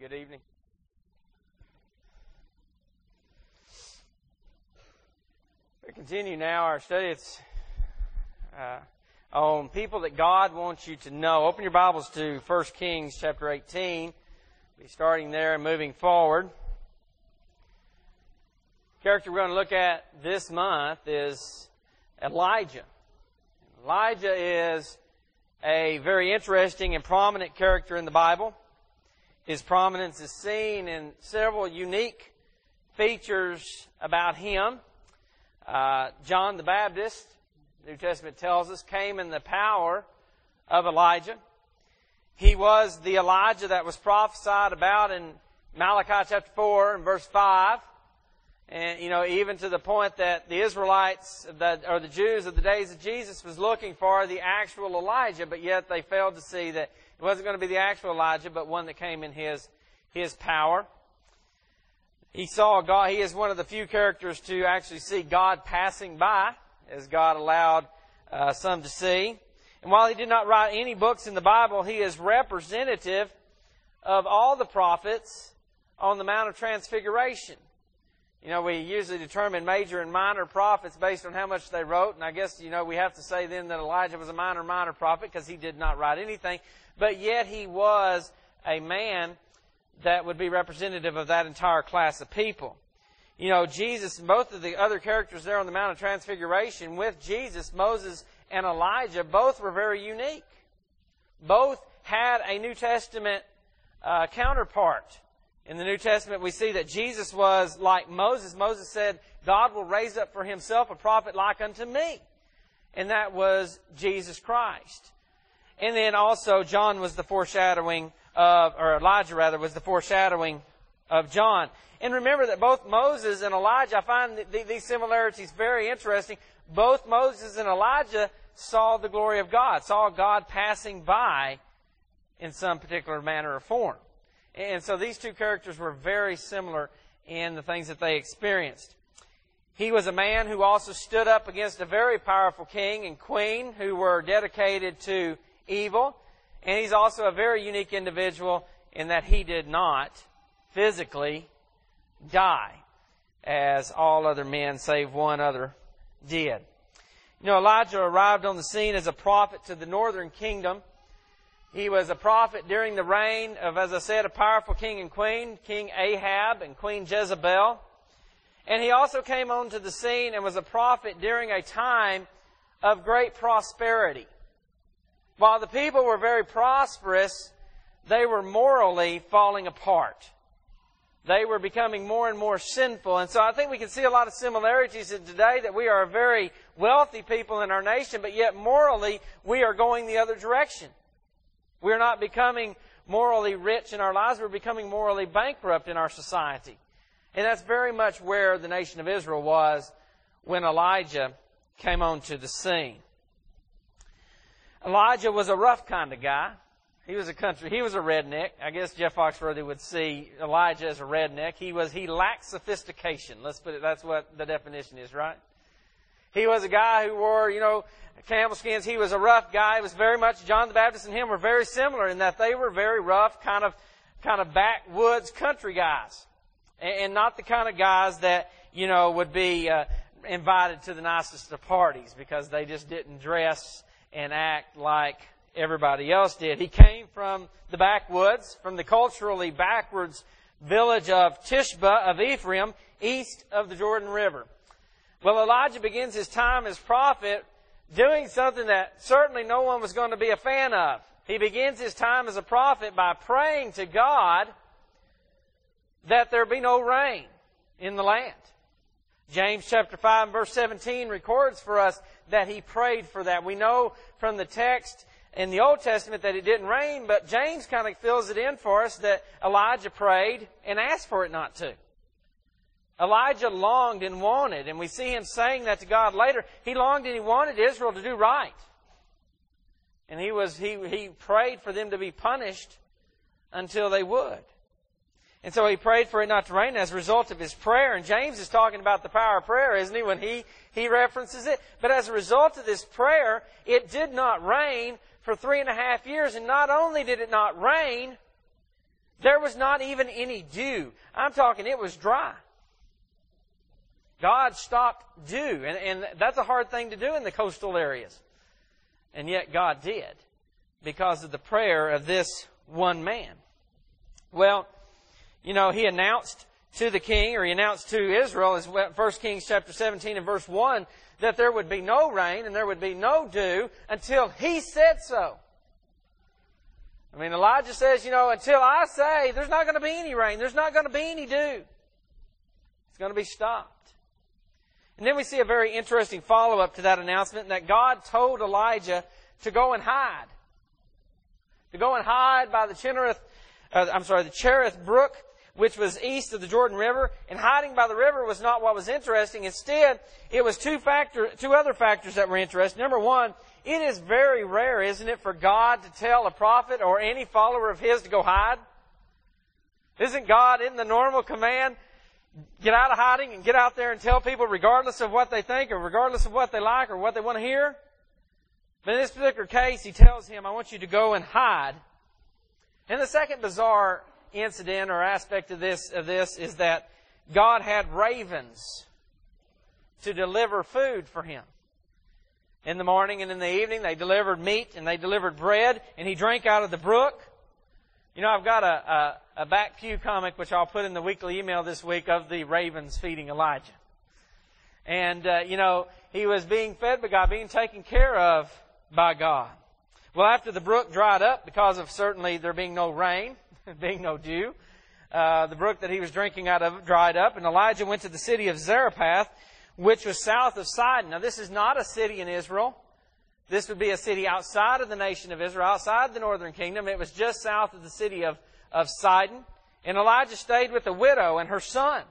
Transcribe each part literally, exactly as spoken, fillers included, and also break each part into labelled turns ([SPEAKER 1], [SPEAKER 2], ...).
[SPEAKER 1] Good evening. We continue now our study. It's uh, on people that God wants you to know. Open your Bibles to First Kings chapter eighteen. We'll be starting there and moving forward. The character we're going to look at this month is Elijah. Elijah is a very interesting and prominent character in the Bible. His prominence is seen in several unique features about him. Uh, John the Baptist, the New Testament tells us, came in the power of Elijah. He was the Elijah that was prophesied about in Malachi chapter four and verse five. And, you know, even to the point that the Israelites, that, or the Jews of the days of Jesus, was looking for the actual Elijah, but yet they failed to see that it wasn't going to be the actual Elijah, but one that came in his, his power. He saw God. He is one of the few characters to actually see God passing by, as God allowed uh, some to see. And while he did not write any books in the Bible, he is representative of all the prophets on the Mount of Transfiguration. You know, we usually determine major and minor prophets based on how much they wrote. And I guess, you know, we have to say then that Elijah was a minor, minor prophet because he did not write anything. But yet he was a man that would be representative of that entire class of people. You know, Jesus and both of the other characters there on the Mount of Transfiguration, with Jesus, Moses and Elijah, both were very unique. Both had a New Testament uh, counterpart. In the New Testament, we see that Jesus was like Moses. Moses said, God will raise up for himself a prophet like unto me. And that was Jesus Christ. And then also John was the foreshadowing of, or Elijah rather, was the foreshadowing of John. And remember that both Moses and Elijah, I find th- these similarities very interesting. Both Moses and Elijah saw the glory of God, saw God passing by in some particular manner or form. And so these two characters were very similar in the things that they experienced. He was a man who also stood up against a very powerful king and queen who were dedicated to evil. And he's also a very unique individual in that he did not physically die, as all other men save one other did. You know, Elijah arrived on the scene as a prophet to the northern kingdom. He was a prophet during the reign of, as I said, a powerful king and queen, King Ahab and Queen Jezebel. And he also came onto the scene and was a prophet during a time of great prosperity. While the people were very prosperous, they were morally falling apart. They were becoming more and more sinful. And so I think we can see a lot of similarities in today, that we are a very wealthy people in our nation, but yet morally we are going the other direction. We're not becoming morally rich in our lives. We're becoming morally bankrupt in our society. And that's very much where the nation of Israel was when Elijah came onto the scene. Elijah was a rough kind of guy. He was a country, he was a redneck. I guess Jeff Foxworthy would see Elijah as a redneck. He was, he lacked sophistication. Let's put it, that's what the definition is, right? He was a guy who wore, you know, camel skins. He was a rough guy. It was very much, John the Baptist and him were very similar in that they were very rough, kind of, kind of backwoods country guys. And, and not the kind of guys that, you know, would be uh, invited to the nicest of parties because they just didn't dress and act like everybody else did. He came from the backwoods, from the culturally backwards village of Tishba of Ephraim, east of the Jordan River. Well, Elijah begins his time as prophet doing something that certainly no one was going to be a fan of. He begins his time as a prophet by praying to God that there be no rain in the land. James chapter five and verse seventeen records for us that he prayed for that. We know from the text in the Old Testament that it didn't rain, but James kind of fills it in for us that Elijah prayed and asked for it not to. Elijah longed and wanted, and we see him saying that to God later. He longed and he wanted Israel to do right. And he was he he prayed for them to be punished until they would. And so he prayed for it not to rain as a result of his prayer. And James is talking about the power of prayer, isn't he, when he, he references it? But as a result of this prayer, it did not rain for three and a half years. And not only did it not rain, There was not even any dew. I'm talking, it was dry. God stopped dew. And, and that's a hard thing to do in the coastal areas. And yet God did, because of the prayer of this one man. Well, you know, he announced to the king, or he announced to Israel, as First Kings chapter seventeen and verse one, that there would be no rain and there would be no dew until he said so. I mean, Elijah says, you know, until I say there's not going to be any rain, there's not going to be any dew. It's going to be stopped. And then we see a very interesting follow-up to that announcement, that God told Elijah to go and hide. To go and hide by the Cherith, uh, I'm sorry, the Cherith Brook, which was east of the Jordan River. And hiding by the river was not what was interesting. Instead, it was two factor, two other factors that were interesting. Number one, it is very rare, isn't it, for God to tell a prophet or any follower of His to go hide? Isn't God in the normal command, get out of hiding and get out there and tell people regardless of what they think or regardless of what they like or what they want to hear? But in this particular case, He tells him, I want you to go and hide. And the second bizarre incident or aspect of this of this is that God had ravens to deliver food for him. In the morning and in the evening, they delivered meat and they delivered bread, and he drank out of the brook. You know, I've got a, a, a back pew comic, which I'll put in the weekly email this week, of the ravens feeding Elijah. And, uh, you know, he was being fed by God, being taken care of by God. Well, after the brook dried up, because of certainly there being no rain, being no dew, uh, the brook that he was drinking out of dried up, and Elijah went to the city of Zarephath, which was south of Sidon. Now, this is not a city in Israel. This would be a city outside of the nation of Israel, outside the northern kingdom. It was just south of the city of, of Sidon. And Elijah stayed with a widow and her son.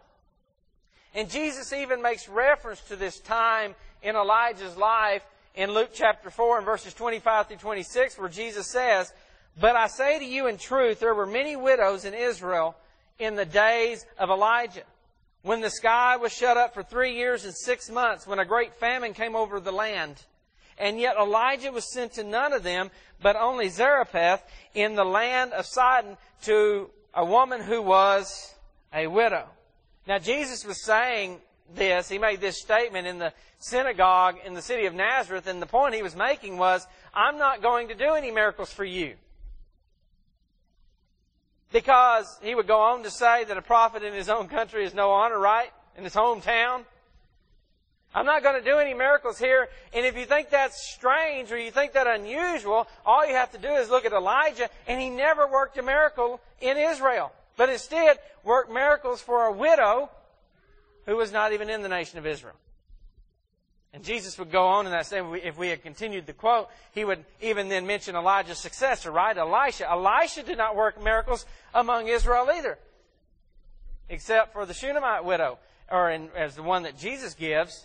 [SPEAKER 1] And Jesus even makes reference to this time in Elijah's life in Luke chapter four and verses twenty-five through twenty-six, where Jesus says, but I say to you in truth, there were many widows in Israel in the days of Elijah, when the sky was shut up for three years and six months, when a great famine came over the land. And yet Elijah was sent to none of them, but only Zarephath in the land of Sidon, to a woman who was a widow. Now, Jesus was saying this, He made this statement in the synagogue in the city of Nazareth, and the point He was making was, I'm not going to do any miracles for you. Because He would go on to say that a prophet in his own country is no honor, right? In his hometown. I'm not going to do any miracles here. And if you think that's strange or you think that unusual, all you have to do is look at Elijah, and he never worked a miracle in Israel. But instead worked miracles for a widow who was not even in the nation of Israel. And Jesus would go on in that same, if we had continued the quote, He would even then mention Elijah's successor, right? Elisha. Elisha did not work miracles among Israel either, except for the Shunammite widow, or in, as the one that Jesus gives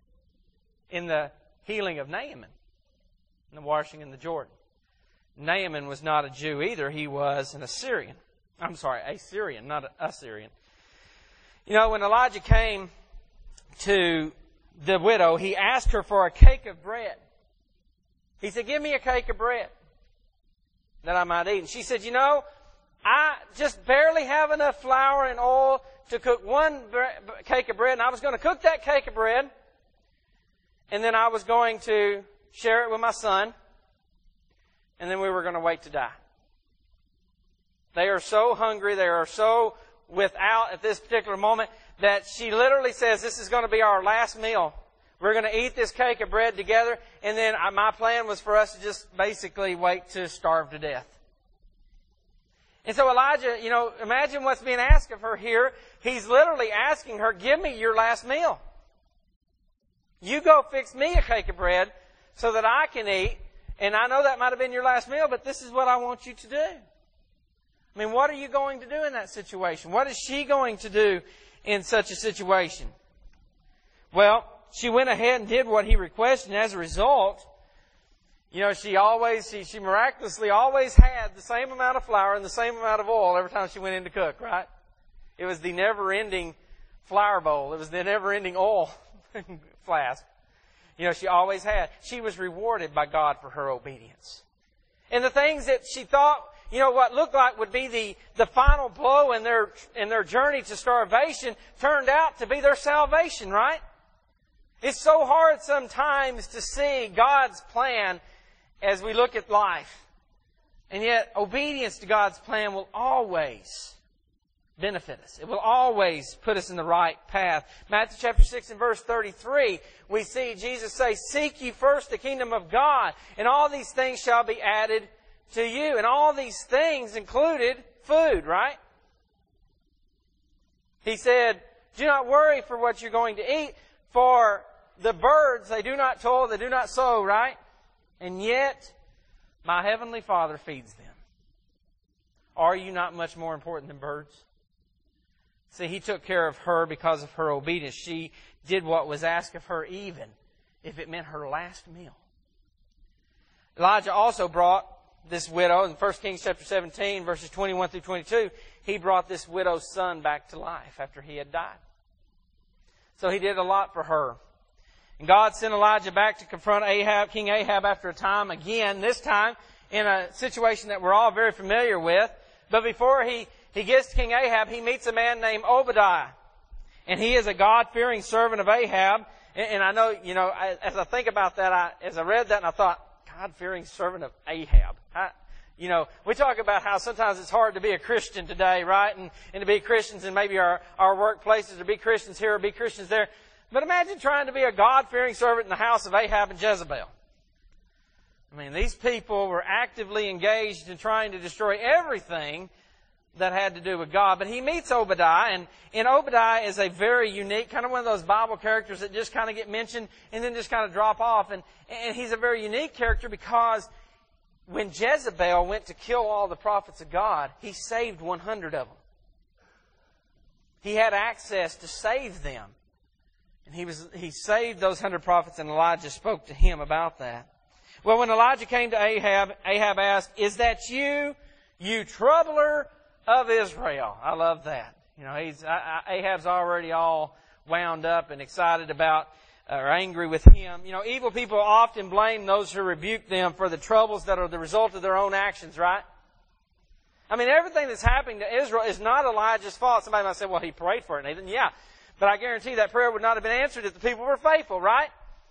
[SPEAKER 1] in the healing of Naaman, in the washing in the Jordan. Naaman was not a Jew either. He was an Assyrian. I'm sorry, a Syrian, not an Assyrian. You know, when Elijah came to the widow, he asked her for a cake of bread. He said, give me a cake of bread that I might eat. And she said, you know, I just barely have enough flour and oil to cook one bre- cake of bread. And I was going to cook that cake of bread, and then I was going to share it with my son, and then we were going to wait to die. They are so hungry, they are so without at this particular moment, that she literally says, this is going to be our last meal. We're going to eat this cake of bread together, and then my plan was for us to just basically wait to starve to death. And so Elijah, you know, imagine what's being asked of her here. He's literally asking her, give me your last meal. You go fix me a cake of bread so that I can eat. And I know that might have been your last meal, but this is what I want you to do. I mean, what are you going to do in that situation? What is she going to do in such a situation? Well, she went ahead and did what he requested, and as a result, you know, she always, she, she miraculously always had the same amount of flour and the same amount of oil every time she went in to cook, right? It was the never-ending flour bowl. It was the never-ending oil flask. You know, she always had. She was rewarded by God for her obedience. And the things that she thought, you know, what looked like would be the, the final blow in their, in their journey to starvation turned out to be their salvation, right? It's so hard sometimes to see God's plan as we look at life. And yet, obedience to God's plan will always benefit us. It will always put us in the right path. Matthew chapter six and verse thirty-three, we see Jesus say, "Seek ye first the kingdom of God, and all these things shall be added to you." And all these things included food, right? He said, "Do not worry for what you're going to eat, for the birds, they do not toil, they do not sow," right? "And yet, my heavenly Father feeds them." Are you not much more important than birds? See, He took care of her because of her obedience. She did what was asked of her, even if it meant her last meal. Elijah also brought this widow, in First Kings chapter seventeen, verses twenty-one through twenty-two, he brought this widow's son back to life after he had died. So he did a lot for her. And God sent Elijah back to confront Ahab, King Ahab, after a time again, this time in a situation that we're all very familiar with. But before he, he gets to King Ahab, he meets a man named Obadiah. And he is a God-fearing servant of Ahab. And, and I know, you know, I, as I think about that, I, as I read that, and I thought, God-fearing servant of Ahab. I, you know, we talk about how sometimes it's hard to be a Christian today, right? And, and to be Christians in maybe our, our workplaces, or be Christians here, or be Christians there. But imagine trying to be a God-fearing servant in the house of Ahab and Jezebel. I mean, these people were actively engaged in trying to destroy everything that had to do with God. But he meets Obadiah, and, and Obadiah is a very unique, kind of one of those Bible characters that just kind of get mentioned and then just kind of drop off. And, and he's a very unique character because when Jezebel went to kill all the prophets of God, he saved one hundred of them. He had access to save them. And he was he saved those hundred prophets, and Elijah spoke to him about that. Well, when Elijah came to Ahab, Ahab asked, "Is that you, you troubler of Israel?" I love that. You know, he's Ahab's already all wound up and excited about or angry with him. You know, evil people often blame those who rebuke them for the troubles that are the result of their own actions, right? I mean, everything that's happening to Israel is not Elijah's fault. Somebody might say, "Well, he prayed for it, Nathan." Yeah. But I guarantee that prayer would not have been answered if the people were faithful, right?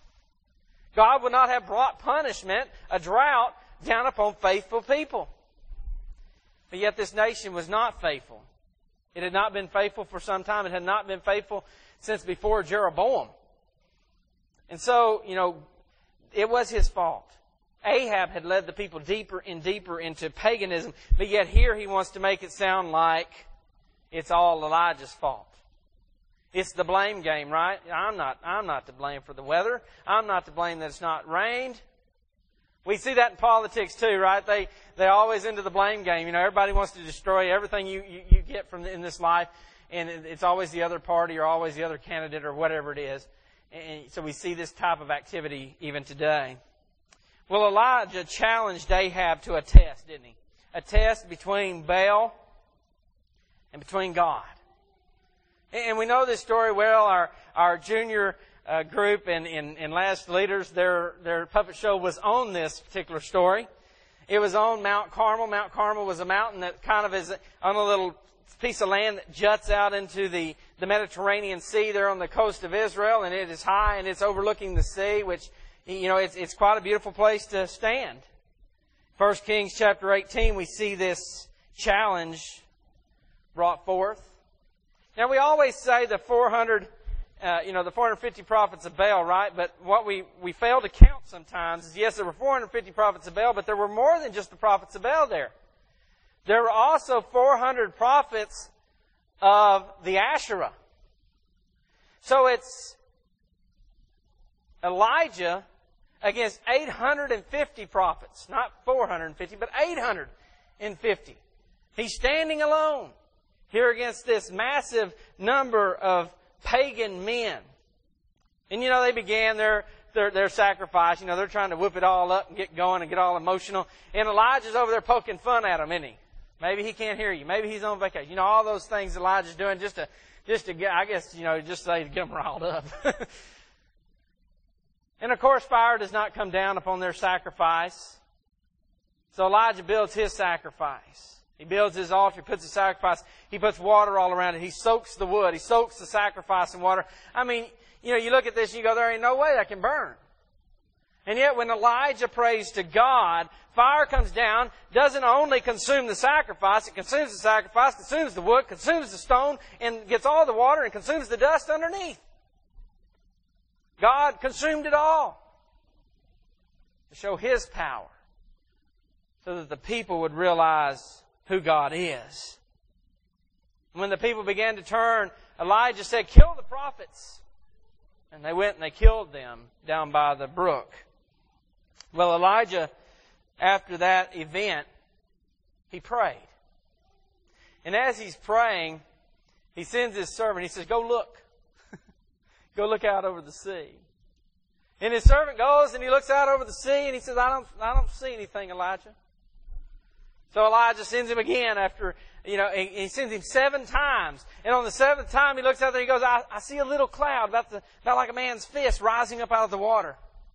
[SPEAKER 1] God would not have brought punishment, a drought, down upon faithful people. But yet this nation was not faithful. It had not been faithful for some time. It had not been faithful since before Jeroboam. And so, you know, it was his fault. Ahab had led the people deeper and deeper into paganism. But yet here he wants to make it sound like it's all Elijah's fault. It's the blame game, right? I'm not, I'm not to blame for the weather. I'm not to blame that it's not rained. We see that in politics too, right? They, they're always into the blame game. You know, everybody wants to destroy everything you, you, you get from the, in this life. And it's always the other party or always the other candidate or whatever it is. And so we see this type of activity even today. Well, Elijah challenged Ahab to a test, didn't he? A test between Baal and between God. And we know this story well. Our our junior uh, group and, and, and last leaders, their their puppet show was on this particular story. It was on Mount Carmel. Mount Carmel was a mountain that kind of is on a little piece of land that juts out into the, the Mediterranean Sea there on the coast of Israel. And it is high and it's overlooking the sea, which, you know, it's, it's quite a beautiful place to stand. First Kings chapter eighteen, we see this challenge brought forth. Now, we always say the four hundred, uh, you know, the four hundred fifty prophets of Baal, right? But what we, we fail to count sometimes is, yes, there were four hundred fifty prophets of Baal, but there were more than just the prophets of Baal there. There were also four hundred prophets of the Asherah. So it's Elijah against eight hundred fifty prophets. Not four hundred fifty, but eight hundred fifty. He's standing alone here against this massive number of pagan men. And, you know, they began their, their, their sacrifice. You know, they're trying to whip it all up and get going and get all emotional. And Elijah's over there poking fun at them, isn't he? Maybe he can't hear you. Maybe he's on vacation. You know, all those things Elijah's doing just to, just to get, I guess, you know, just say to get them riled up. And, of course, fire does not come down upon their sacrifice. So Elijah builds his sacrifice. He builds his altar, he puts the sacrifice, he puts water all around it, he soaks the wood, he soaks the sacrifice in water. I mean, you know, you look at this and you go, there ain't no way that can burn. And yet when Elijah prays to God, fire comes down, doesn't only consume the sacrifice, it consumes the sacrifice, consumes the wood, consumes the stone, and gets all the water and consumes the dust underneath. God consumed it all to show His power so that the people would realize who God is. When the people began to turn, Elijah said, kill the prophets. And they went and they killed them down by the brook. Well, Elijah, after that event, he prayed. And as he's praying, he sends his servant. He says, go look. Go look out over the sea. And his servant goes and he looks out over the sea and he says, I don't, I don't see anything, Elijah. So Elijah sends him again after, you know, he sends him seven times. And on the seventh time he looks out there and he goes, I, I see a little cloud about, the, about like a man's fist rising up out of the water.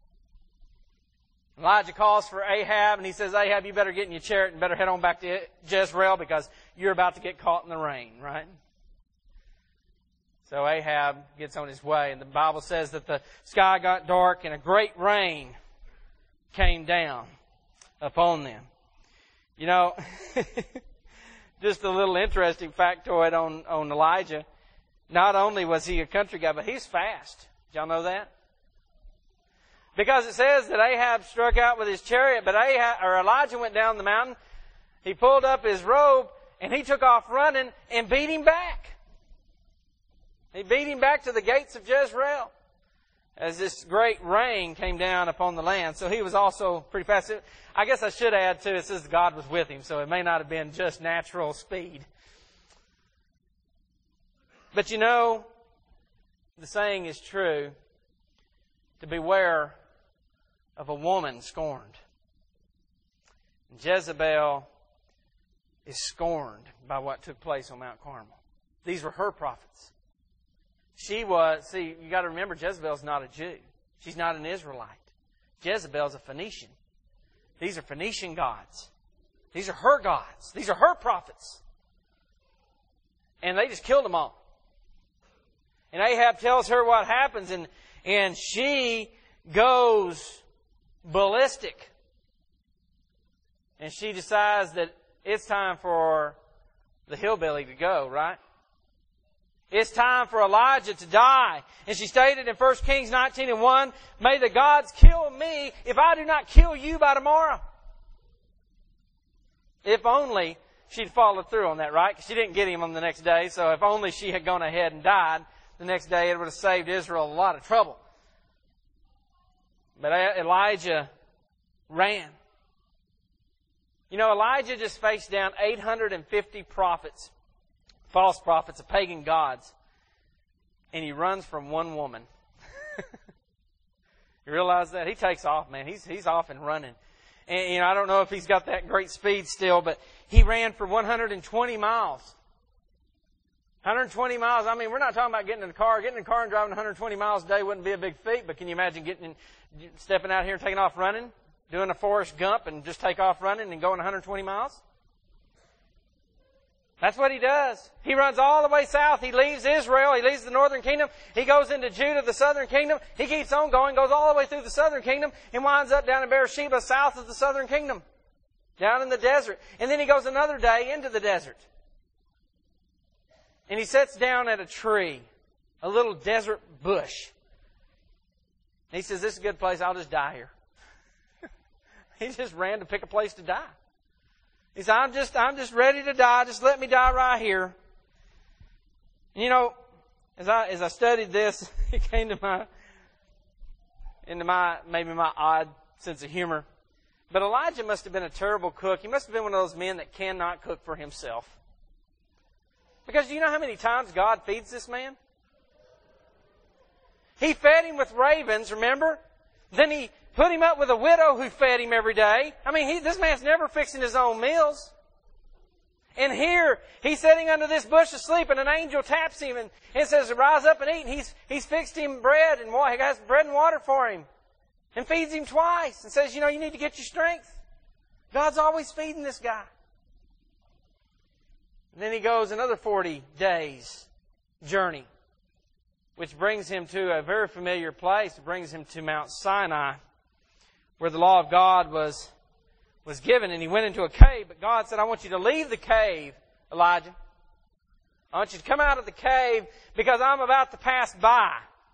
[SPEAKER 1] Elijah calls for Ahab and he says, Ahab, you better get in your chariot and better head on back to Jezreel because you're about to get caught in the rain, right? So Ahab gets on his way, and the Bible says that the sky got dark and a great rain came down upon them. You know, just a little interesting factoid on, on Elijah. Not only was he a country guy, but he's fast. Did y'all know that? Because it says that Ahab struck out with his chariot, but Ahab, or Elijah went down the mountain. He pulled up his robe, and he took off running and beat him back. He beat him back to the gates of Jezreel as this great rain came down upon the land. So he was also pretty fast. I guess I should add, too, it says God was with him, so it may not have been just natural speed. But you know, the saying is true, to beware of a woman scorned. And Jezebel is scorned by what took place on Mount Carmel. These were her prophets. She was, see, you got to remember, Jezebel's not a Jew. She's not an Israelite. Jezebel's a Phoenician. These are Phoenician gods. These are her gods. These are her prophets. And they just killed them all. And Ahab tells her what happens, and, and she goes ballistic. And she decides that it's time for the hillbilly to go, right? It's time for Elijah to die. And she stated in First Kings nineteen and one, may the gods kill me if I do not kill you by tomorrow. If only she'd followed through on that, right? Because she didn't get him on the next day. So if only she had gone ahead and died the next day, it would have saved Israel a lot of trouble. But Elijah ran. You know, Elijah just faced down eight hundred fifty prophets. False prophets of pagan gods. And he runs from one woman. You realize that? He takes off, man. He's he's off and running. And you know, I don't know if he's got that great speed still, but he ran for one hundred twenty miles. one hundred twenty miles. I mean, we're not talking about getting in a car. Getting in a car and driving one hundred twenty miles a day wouldn't be a big feat, but can you imagine getting in, stepping out here and taking off running? Doing a Forrest Gump and just take off running and going one hundred twenty miles? That's what he does. He runs all the way south. He leaves Israel. He leaves the northern kingdom. He goes into Judah, the southern kingdom. He keeps on going, goes all the way through the southern kingdom, and winds up down in Beersheba, south of the southern kingdom, down in the desert. And then he goes another day into the desert. And he sits down at a tree, a little desert bush. And he says, this is a good place. I'll just die here. He just ran to pick a place to die. He said, I'm just, I'm just ready to die. Just let me die right here. And you know, as I, as I studied this, it came to my, into my, maybe my odd sense of humor. But Elijah must have been a terrible cook. He must have been one of those men that cannot cook for himself. Because do you know how many times God feeds this man? He fed him with ravens, remember? Then he put him up with a widow who fed him every day. I mean, he, this man's never fixing his own meals. And here, he's sitting under this bush asleep, and an angel taps him and, and says, rise up and eat. And he's, he's fixed him bread, and he has bread and water for him. And feeds him twice, and says, you know, you need to get your strength. God's always feeding this guy. And then he goes another forty days journey, which brings him to a very familiar place. It brings him to Mount Sinai, where the law of God was, was given. And he went into a cave, but God said, I want you to leave the cave, Elijah. I want you to come out of the cave because I'm about to pass by.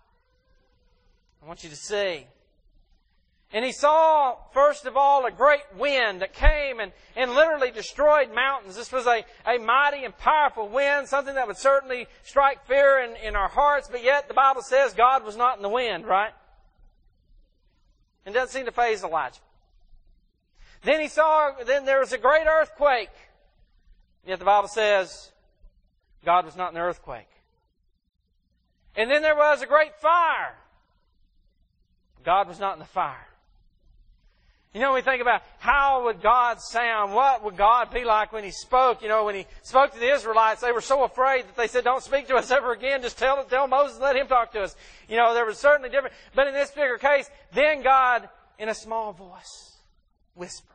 [SPEAKER 1] I want you to see. And he saw, first of all, a great wind that came and, and literally destroyed mountains. This was a, a mighty and powerful wind, something that would certainly strike fear in, in our hearts, but yet the Bible says God was not in the wind, right? It doesn't seem to faze Elijah. Then he saw, then there was a great earthquake. Yet the Bible says God was not in the earthquake. And then there was a great fire. God was not in the fire. You know, we think about how would God sound? What would God be like when He spoke? You know, when He spoke to the Israelites, they were so afraid that they said, don't speak to us ever again. Just tell, tell Moses, let him talk to us. You know, there was certainly different. But in this particular case, then God, in a small voice, whispers.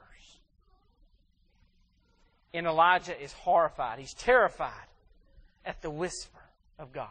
[SPEAKER 1] And Elijah is horrified. He's terrified at the whisper of God.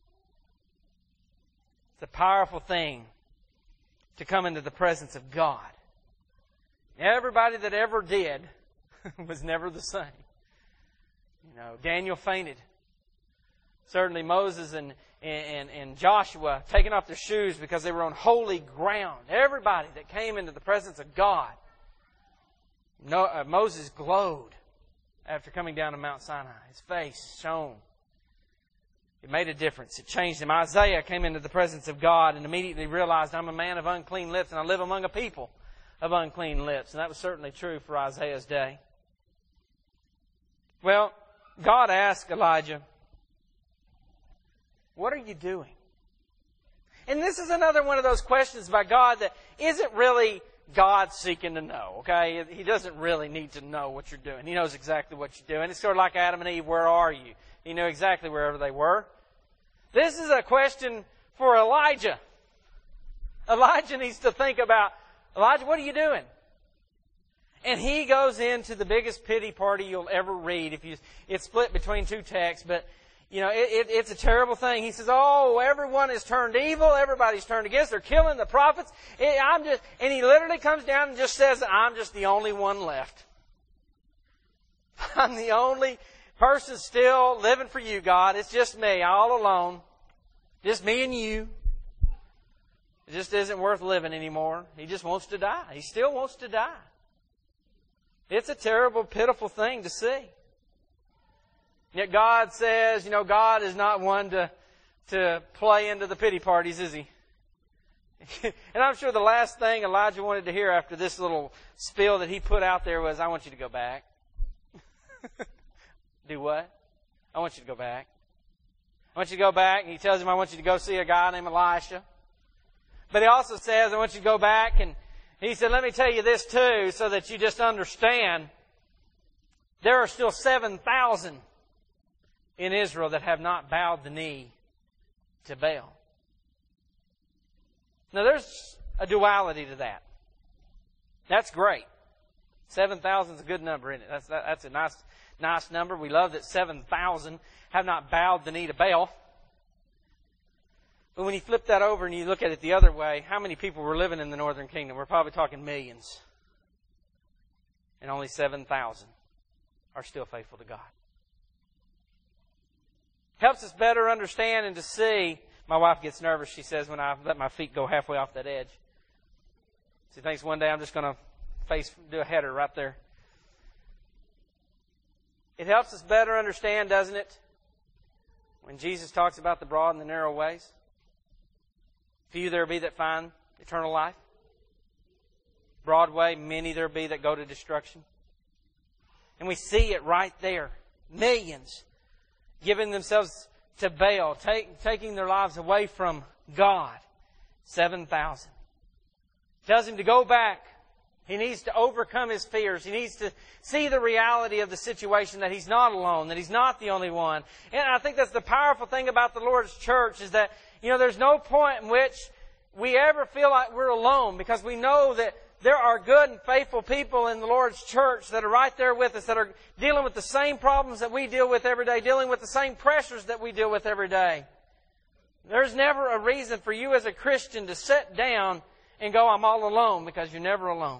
[SPEAKER 1] It's a powerful thing to come into the presence of God. Everybody that ever did was never the same. You know, Daniel fainted. Certainly Moses and, and, and Joshua taking off their shoes because they were on holy ground. Everybody that came into the presence of God. No, uh, Moses glowed after coming down to Mount Sinai. His face shone. It made a difference. It changed him. Isaiah came into the presence of God and immediately realized, I'm a man of unclean lips and I live among a people of unclean lips. And that was certainly true for Isaiah's day. Well, God asked Elijah, what are you doing? And this is another one of those questions by God that isn't really God seeking to know, okay? He doesn't really need to know what you're doing. He knows exactly what you're doing. It's sort of like Adam and Eve, where are you? He knew exactly wherever they were. This is a question for Elijah. Elijah needs to think about, Elijah, what are you doing? And he goes into the biggest pity party you'll ever read. If you, it's split between two texts, but you know it, it, it's a terrible thing. He says, "Oh, everyone has turned evil. Everybody's turned against. They're killing the prophets." It, I'm just, and he literally comes down and just says, "I'm just the only one left. I'm the only person still living for you, God. It's just me, all alone, just me and you." It just isn't worth living anymore. He just wants to die. He still wants to die. It's a terrible, pitiful thing to see. Yet God says, you know, God is not one to, to play into the pity parties, is He? And I'm sure the last thing Elijah wanted to hear after this little spiel that he put out there was, I want you to go back. Do what? I want you to go back. I want you to go back. And he tells him, I want you to go see a guy named Elisha. But he also says, I want you to go back. And he said, let me tell you this too, so that you just understand. There are still seven thousand in Israel that have not bowed the knee to Baal. Now there's a duality to that. That's great. seven thousand is a good number, isn't it? That's, that, that's a nice, nice number. We love that seven thousand have not bowed the knee to Baal. But when you flip that over and you look at it the other way, how many people were living in the northern kingdom? We're probably talking millions. And only seven thousand are still faithful to God. Helps us better understand and to see. My wife gets nervous, she says, when I let my feet go halfway off that edge. She thinks one day I'm just going to face do a header right there. It helps us better understand, doesn't it, when Jesus talks about the broad and the narrow ways? Few there be that find eternal life. Broad way, many there be that go to destruction. And we see it right there. Millions giving themselves to Baal, take, taking their lives away from God. seven thousand. Tells him to go back. He needs to overcome his fears. He needs to see the reality of the situation, that he's not alone, that he's not the only one. And I think that's the powerful thing about the Lord's church, is that, you know, there's no point in which we ever feel like we're alone, because we know that there are good and faithful people in the Lord's church that are right there with us, that are dealing with the same problems that we deal with every day, dealing with the same pressures that we deal with every day. There's never a reason for you as a Christian to sit down and go, I'm all alone, because you're never alone.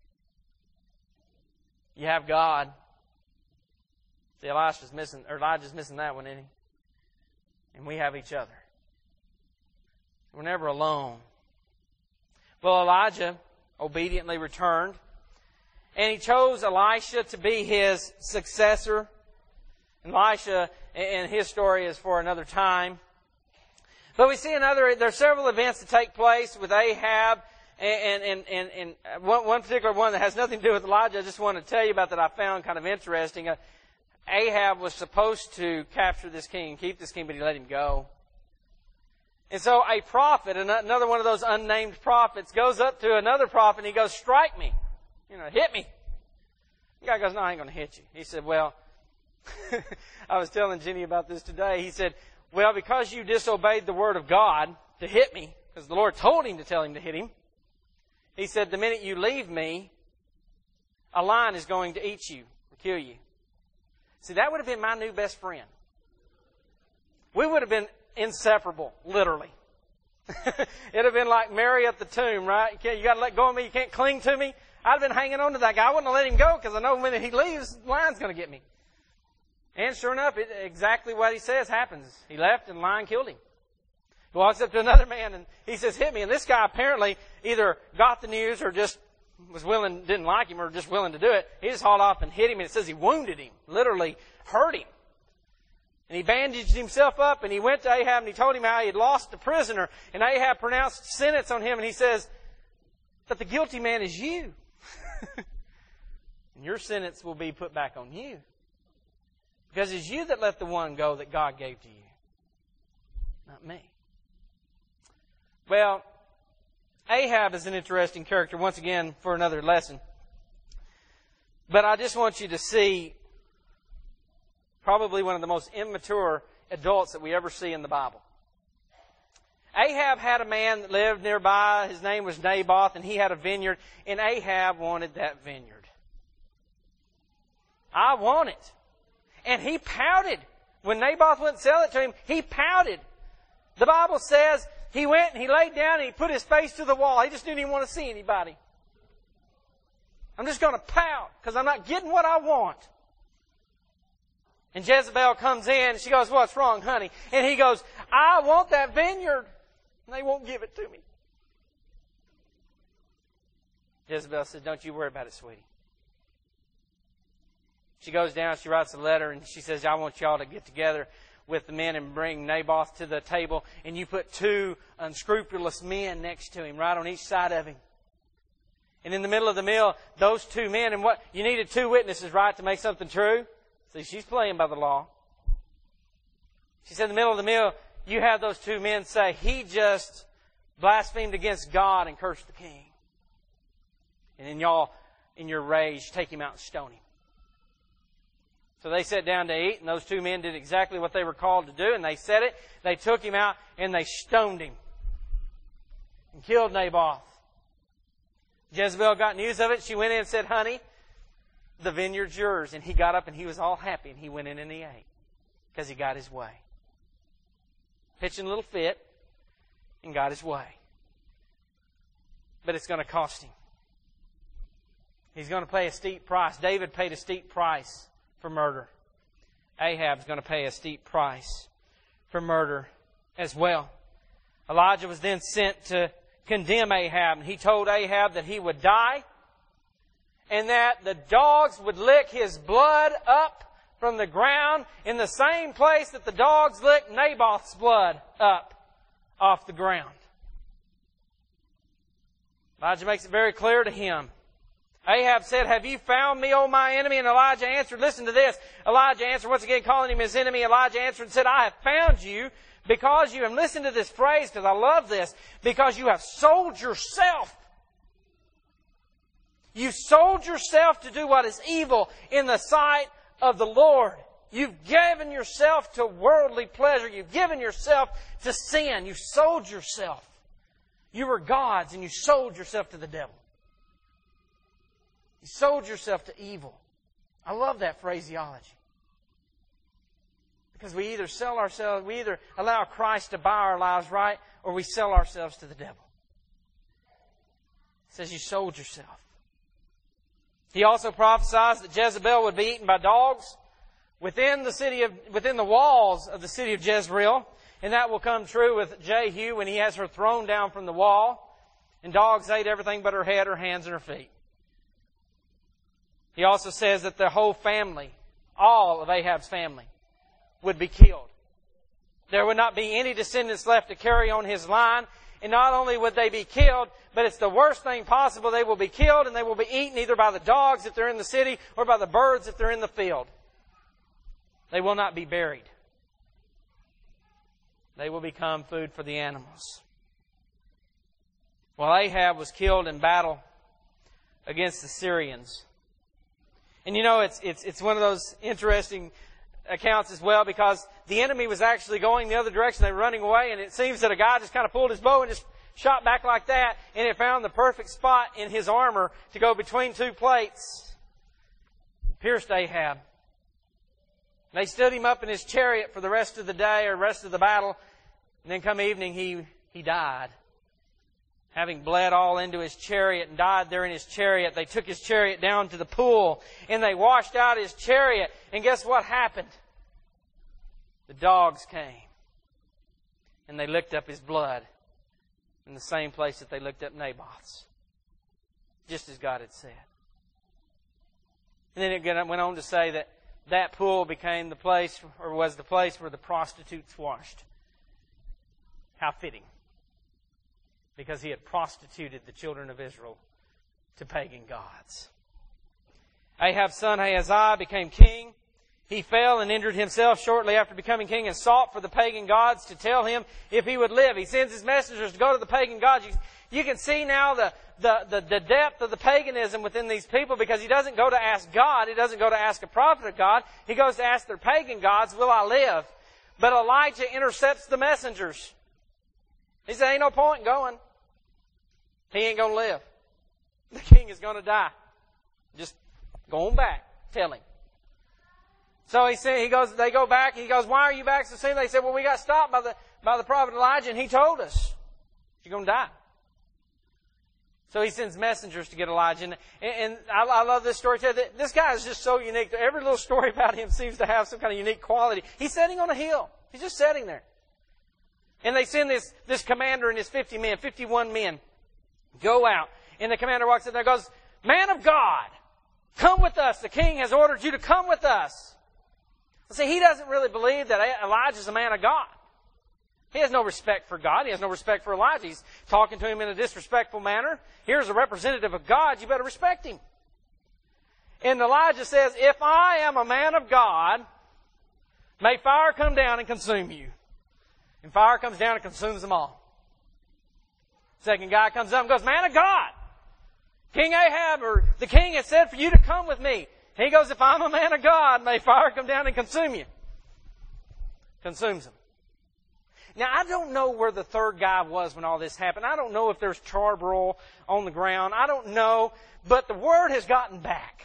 [SPEAKER 1] You have God. See, Elijah's missing, or Elijah's missing that one, isn't he? And we have each other. We're never alone. Well, Elijah obediently returned, and he chose Elisha to be his successor. Elisha, and his story is for another time. But we see another, there are several events that take place with Ahab, and, and, and, and one, one particular one that has nothing to do with Elijah, I just want to tell you about that I found kind of interesting. Uh, Ahab was supposed to capture this king and keep this king, but he let him go. And so a prophet, another one of those unnamed prophets, goes up to another prophet and he goes, strike me. You know, hit me. The guy goes, no, I ain't going to hit you. He said, well, I was telling Jenny about this today. He said, well, because you disobeyed the word of God to hit me, because the Lord told him to tell him to hit him, he said, the minute you leave me, a lion is going to eat you and kill you. See, that would have been my new best friend. We would have been inseparable, literally. It'd have been like Mary at the tomb, right? You, you got to let go of me. You can't cling to me. I'd have been hanging on to that guy. I wouldn't have let him go because I know the minute he leaves, the lion's going to get me. And sure enough, it, exactly what he says happens. He left and the lion killed him. He walks up to another man and he says, hit me. And this guy apparently either got the news or just was willing, didn't like him or just willing to do it. He just hauled off and hit him, and it says he wounded him, literally hurt him. And he bandaged himself up, and he went to Ahab, and he told him how he had lost a prisoner. And Ahab pronounced sentence on him, and he says, but the guilty man is you. And your sentence will be put back on you. Because it's you that let the one go that God gave to you, not me. Well, Ahab is an interesting character, once again, for another lesson. But I just want you to see probably one of the most immature adults that we ever see in the Bible. Ahab had a man that lived nearby. His name was Naboth, and he had a vineyard, and Ahab wanted that vineyard. I want it. And he pouted. When Naboth wouldn't sell it to him, he pouted. The Bible says he went and he laid down and he put his face to the wall. He just didn't even want to see anybody. I'm just going to pout because I'm not getting what I want. And Jezebel comes in and she goes, what's wrong, honey? And he goes, I want that vineyard. And they won't give it to me. Jezebel says, don't you worry about it, sweetie. She goes down, she writes a letter, and she says, I want y'all to get together with the men and bring Naboth to the table. And you put two unscrupulous men next to him, right on each side of him. And in the middle of the meal, those two men, and what you needed two witnesses, right, to make something true? See, she's playing by the law. She said in the middle of the meal, you have those two men say, he just blasphemed against God and cursed the king. And then y'all, in your rage, take him out and stone him. So they sat down to eat, and those two men did exactly what they were called to do, and they said it. They took him out, and they stoned him. And killed Naboth. Jezebel got news of it. She went in and said, honey, the vineyard's yours. And he got up and he was all happy and he went in and he ate. Because he got his way. Pitching a little fit and got his way. But it's going to cost him. He's going to pay a steep price. David paid a steep price for murder. Ahab's going to pay a steep price for murder as well. Elijah was then sent to condemn Ahab. And he told Ahab that he would die and that the dogs would lick his blood up from the ground in the same place that the dogs licked Naboth's blood up off the ground. Elijah makes it very clear to him. Ahab said, have you found me, O my enemy? And Elijah answered, listen to this. Elijah answered, once again calling him his enemy. Elijah answered and said, I have found you because you have listened to this phrase, because I love this, because you have sold yourself. You sold yourself to do what is evil in the sight of the Lord. You've given yourself to worldly pleasure. You've given yourself to sin. You sold yourself. You were God's and you sold yourself to the devil. You sold yourself to evil. I love that phraseology. Because we either sell ourselves, we either allow Christ to buy our lives right, or we sell ourselves to the devil. It says you sold yourself. He also prophesies that Jezebel would be eaten by dogs within the city of, within the walls of the city of Jezreel. And that will come true with Jehu when he has her thrown down from the wall. And dogs ate everything but her head, her hands, and her feet. He also says that the whole family, all of Ahab's family, would be killed. There would not be any descendants left to carry on his line. And not only would they be killed, but it's the worst thing possible. They will be killed and they will be eaten either by the dogs if they're in the city or by the birds if they're in the field. They will not be buried. They will become food for the animals. Well, Ahab was killed in battle against the Syrians. And you know, it's it's it's one of those interesting accounts as well, because the enemy was actually going the other direction. They were running away, and it seems that a guy just kind of pulled his bow and just shot back like that, and it found the perfect spot in his armor to go between two plates. Pierced Ahab. They stood him up in his chariot for the rest of the day or rest of the battle, and then come evening he, he died. Having bled all into his chariot and died there in his chariot, they took his chariot down to the pool and they washed out his chariot. And guess what happened? The dogs came and they licked up his blood in the same place that they licked up Naboth's. Just as God had said. And then it went on to say that that pool became the place, or was the place where the prostitutes washed. How fitting. Because he had prostituted the children of Israel to pagan gods. Ahab's son Ahaziah became king. He fell and injured himself shortly after becoming king and sought for the pagan gods to tell him if he would live. He sends his messengers to go to the pagan gods. You, you can see now the, the, the, the depth of the paganism within these people, because he doesn't go to ask God. He doesn't go to ask a prophet of God. He goes to ask their pagan gods, will I live? But Elijah intercepts the messengers. He said, ain't no point in going. He ain't going to live. The king is going to die. Just go on back. Tell him. So he said, he goes, they go back. He goes, why are you back so soon? They said, well, we got stopped by the, by the prophet Elijah, and he told us you're going to die. So he sends messengers to get Elijah. And, and I, I love this story too. This guy is just so unique. Every little story about him seems to have some kind of unique quality. He's sitting on a hill. He's just sitting there. And they send this, this commander and his fifty men, fifty-one men, go out. And the commander walks in there and goes, man of God, come with us. The king has ordered you to come with us. See, he doesn't really believe that Elijah's a man of God. He has no respect for God. He has no respect for Elijah. He's talking to him in a disrespectful manner. Here's a representative of God. You better respect him. And Elijah says, if I am a man of God, may fire come down and consume you. And fire comes down and consumes them all. Second guy comes up and goes, man of God, King Ahab, or the king has said for you to come with me. He goes, if I'm a man of God, may fire come down and consume you. Consumes him. Now, I don't know where the third guy was when all this happened. I don't know if there's charbroil on the ground. I don't know. But the word has gotten back.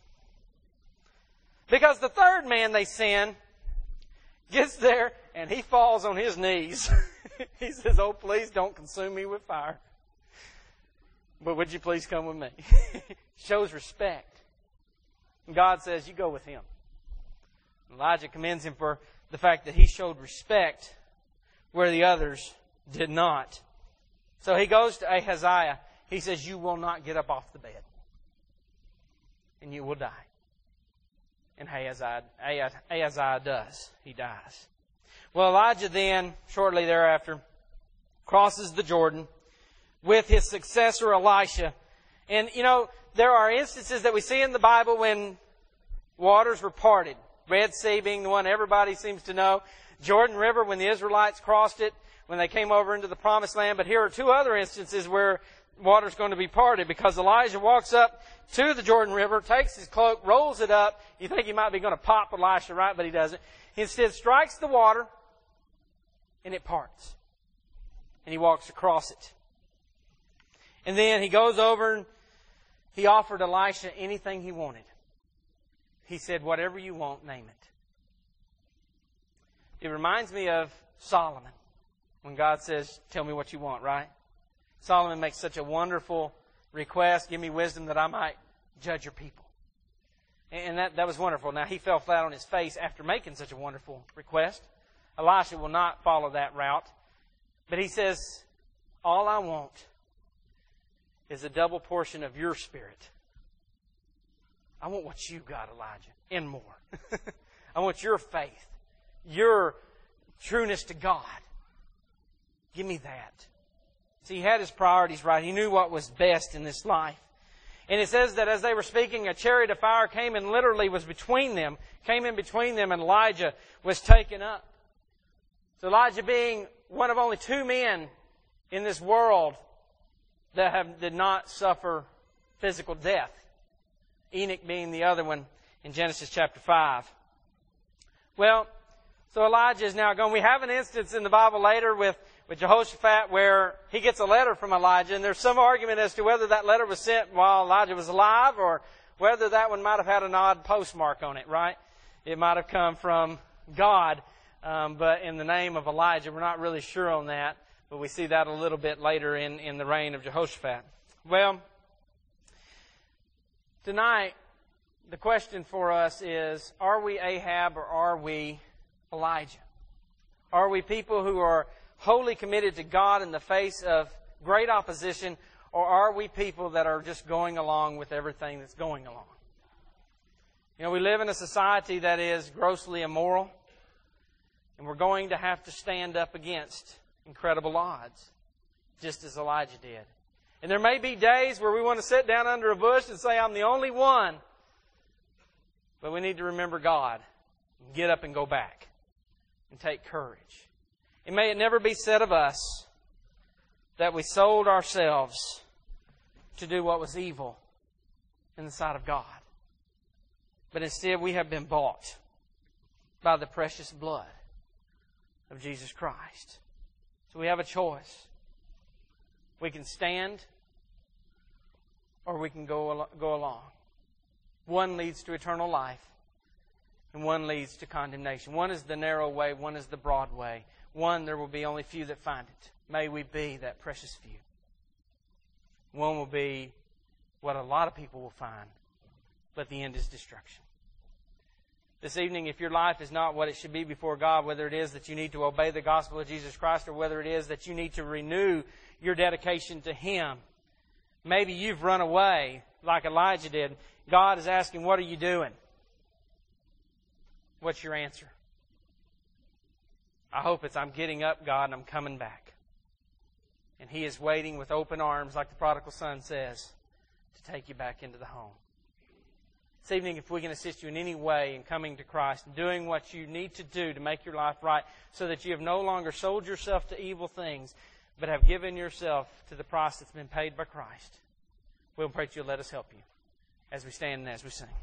[SPEAKER 1] Because the third man they send gets there and he falls on his knees. He says, oh, please don't consume me with fire. But would you please come with me? Shows respect. And God says, you go with him. Elijah commends him for the fact that he showed respect where the others did not. So he goes to Ahaziah. He says, you will not get up off the bed. And you will die. And Ahaziah, Ahaziah does. He dies. Well, Elijah then, shortly thereafter, crosses the Jordan with his successor Elisha. And, you know, there are instances that we see in the Bible when waters were parted. Red Sea being the one everybody seems to know. Jordan River, when the Israelites crossed it, when they came over into the Promised Land. But here are two other instances where water's going to be parted, because Elijah walks up to the Jordan River, takes his cloak, rolls it up. You think he might be going to pop Elisha, right? But he doesn't. He instead strikes the water, and it parts. And he walks across it. And then he goes over He offered Elisha anything he wanted. He said, whatever you want, name it. It reminds me of Solomon when God says, tell me what you want, right? Solomon makes such a wonderful request. Give me wisdom that I might judge your people. And that, that was wonderful. Now, he fell flat on his face after making such a wonderful request. Elisha will not follow that route. But he says, all I want is a double portion of your spirit. I want what you got, Elijah, and more. I want your faith, your trueness to God. Give me that. See, he had his priorities right. He knew what was best in this life. And it says that as they were speaking, a chariot of fire came and literally was between them, came in between them, and Elijah was taken up. So Elijah, being one of only two men in this world that have, did not suffer physical death, Enoch being the other one in Genesis chapter five. Well, so Elijah is now gone. We have an instance in the Bible later with, with Jehoshaphat where he gets a letter from Elijah, and there's some argument as to whether that letter was sent while Elijah was alive or whether that one might have had an odd postmark on it, right? It might have come from God, um, but in the name of Elijah. We're not really sure on that, but we see that a little bit later in, in the reign of Jehoshaphat. Well, tonight, the question for us is, are we Ahab or are we Elijah? Are we people who are wholly committed to God in the face of great opposition, or are we people that are just going along with everything that's going along? You know, we live in a society that is grossly immoral, and we're going to have to stand up against incredible odds, just as Elijah did. And there may be days where we want to sit down under a bush and say, I'm the only one. But we need to remember God and get up and go back and take courage. And may it never be said of us that we sold ourselves to do what was evil in the sight of God. But instead we have been bought by the precious blood of Jesus Christ. So we have a choice. We can stand or we can go, go along. One leads to eternal life, and one leads to condemnation. One is the narrow way, one is the broad way. One, there will be only few that find it. May we be that precious few. One will be what a lot of people will find, but the end is destruction. This evening, if your life is not what it should be before God, whether it is that you need to obey the gospel of Jesus Christ or whether it is that you need to renew your dedication to Him, maybe you've run away like Elijah did. God is asking, what are you doing? What's your answer? I hope it's, I'm getting up, God, and I'm coming back. And He is waiting with open arms, like the prodigal son says, to take you back into the home. This evening, if we can assist you in any way in coming to Christ and doing what you need to do to make your life right so that you have no longer sold yourself to evil things, but have given yourself to the price that's been paid by Christ, we'll pray that you'll let us help you as we stand and as we sing.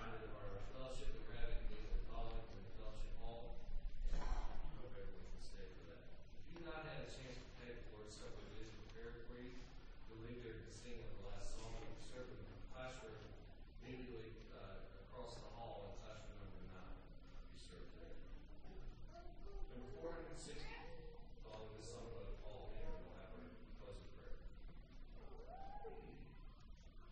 [SPEAKER 2] reminded of our fellowship that we're having in the college and the fellowship hall. And I hope everyone can stay for that. If you've not had a chance to take the Lord's Supper, it is prepared for you. You'll leave there to sing of the last song. You serve in the classroom immediately